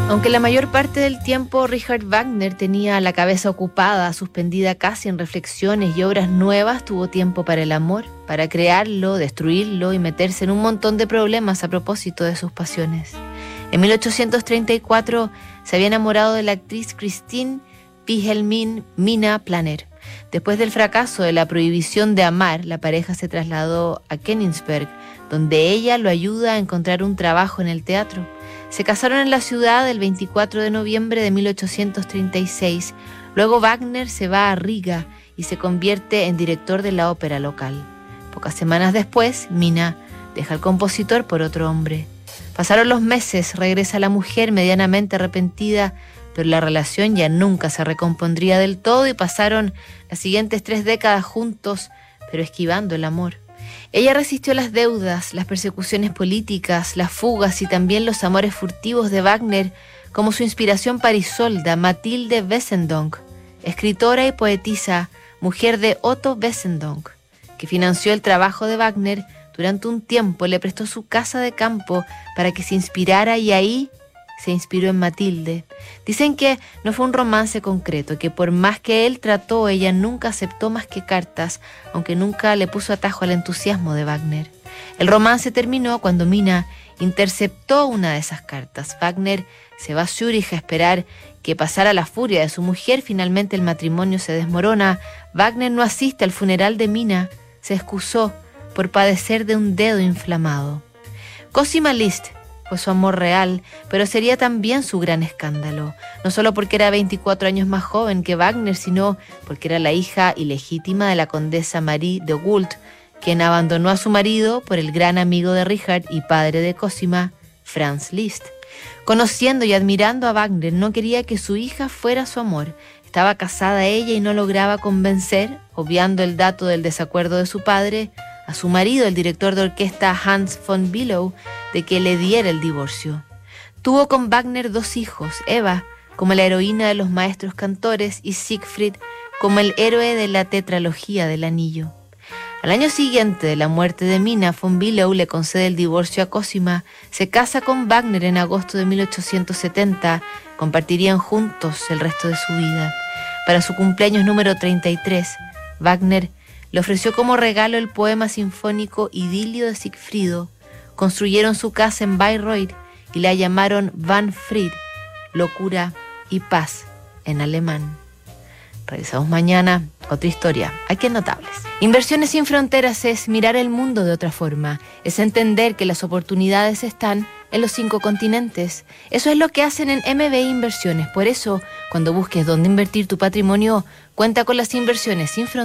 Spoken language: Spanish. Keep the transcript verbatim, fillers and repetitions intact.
Aunque la mayor parte del tiempo Richard Wagner tenía la cabeza ocupada, suspendida casi en reflexiones y obras nuevas, tuvo tiempo para el amor, para crearlo, destruirlo y meterse en un montón de problemas a propósito de sus pasiones. En mil ochocientos treinta y cuatro se había enamorado de la actriz Christine Wilhelmine Mina Planner. Después del fracaso de la prohibición de amar, la pareja se trasladó a Königsberg, donde ella lo ayuda a encontrar un trabajo en el teatro. Se casaron en la ciudad el veinticuatro de noviembre de mil ochocientos treinta y seis. Luego Wagner se va a Riga y se convierte en director de la ópera local. Pocas semanas después, Mina deja al compositor por otro hombre. Pasaron los meses, regresa la mujer medianamente arrepentida, pero la relación ya nunca se recompondría del todo y pasaron las siguientes tres décadas juntos, pero esquivando el amor. Ella resistió las deudas, las persecuciones políticas, las fugas y también los amores furtivos de Wagner, como su inspiración parisolda, Mathilde Wessendonck, escritora y poetisa, mujer de Otto Wessendonck, que financió el trabajo de Wagner. Durante un tiempo le prestó su casa de campo para que se inspirara y ahí se inspiró en Mathilde. Dicen que no fue un romance concreto, que por más que él trató, ella nunca aceptó más que cartas, aunque nunca le puso atajo al entusiasmo de Wagner. El romance terminó cuando Mina interceptó una de esas cartas. Wagner se va a Zúrich a esperar que pasara la furia de su mujer. Finalmente el matrimonio se desmorona. Wagner no asiste al funeral de Mina. Se excusó por padecer de un dedo inflamado. Cosima Liszt fue su amor real, pero sería también su gran escándalo, no solo porque era veinticuatro años más joven que Wagner, sino porque era la hija ilegítima de la condesa Marie de Goult, quien abandonó a su marido por el gran amigo de Richard y padre de Cosima, Franz Liszt. Conociendo y admirando a Wagner, no quería que su hija fuera su amor. Estaba casada ella y no lograba convencer, obviando el dato del desacuerdo de su padre, a su marido, el director de orquesta Hans von Bülow, de que le diera el divorcio. Tuvo con Wagner dos hijos, Eva, como la heroína de los maestros cantores, y Siegfried, como el héroe de la tetralogía del anillo. Al año siguiente de la muerte de Mina, von Bülow le concede el divorcio a Cosima, se casa con Wagner en agosto de mil ochocientos setenta, compartirían juntos el resto de su vida. Para su cumpleaños número treinta y tres, Wagner le ofreció como regalo el poema sinfónico Idilio de Sigfrido. Construyeron su casa en Bayreuth y la llamaron Van Fried, locura y paz en alemán. Revisamos mañana otra historia, aquí en Notables. Inversiones sin fronteras es mirar el mundo de otra forma, es entender que las oportunidades están en los cinco continentes. Eso es lo que hacen en M B I Inversiones. Por eso, cuando busques dónde invertir tu patrimonio, cuenta con las inversiones sin fronteras.